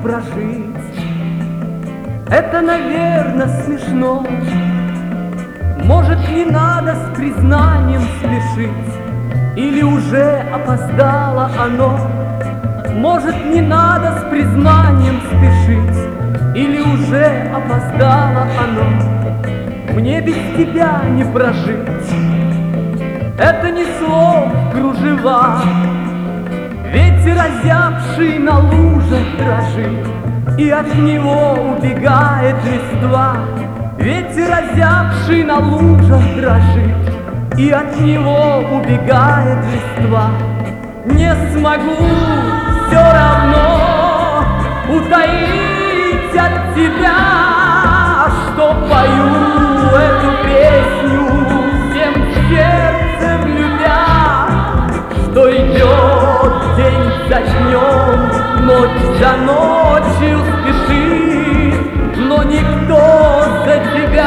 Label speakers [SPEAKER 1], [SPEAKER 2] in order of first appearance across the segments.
[SPEAKER 1] прожить. Это, наверное, смешно. Может, не надо с признанием спешить, или уже опоздало оно. Может, не надо с признанием спешить, или уже опоздало оно. Мне без тебя не прожить. Это не слов кружева, ветер, озябший на лужах, дрожит, и от него убегает листва. Ветер, озябший на лужах, дрожит, и от него убегает листва. Не смогу все равно утаить от тебя, что пою эту песню всем сердцем любя, что идет день за днем, ночь за ночью спешит, но никто за тебя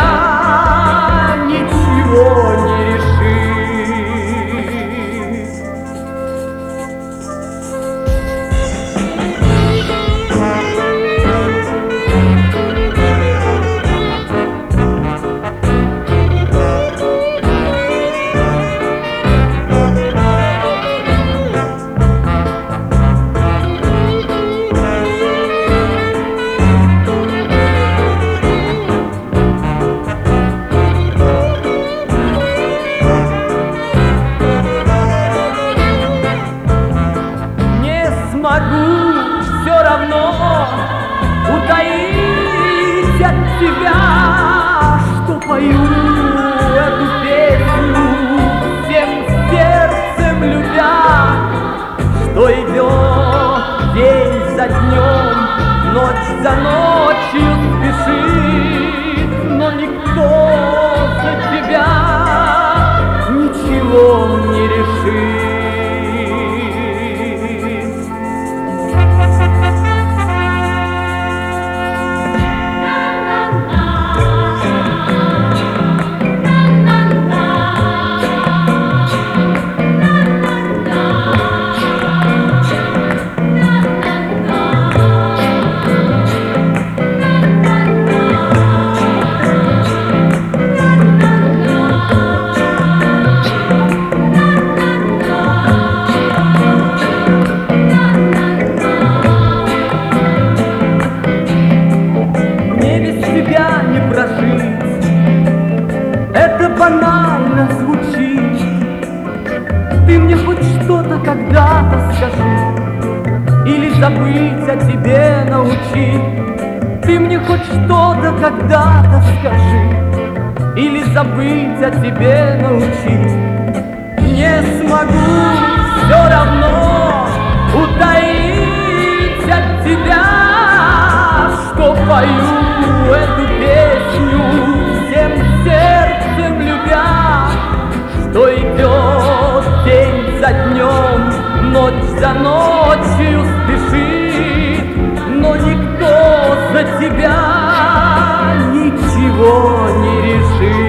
[SPEAKER 1] ничего не решит. Могу все равно утаить от тебя, что пою эту песню всем сердцем любя, что идет день за днем, ночь за ночью спешит, но никто за тебя ничего не решит. Это банально звучит. Ты мне хоть что-то когда-то скажи, или забыть о тебе научи. Ты мне хоть что-то когда-то скажи, или забыть о тебе научи. Не смогу все равно утаить от тебя, что пою эту песню всем сердцем любя, что идет день за днем, ночь за ночью спешит, но никто за тебя ничего не решит.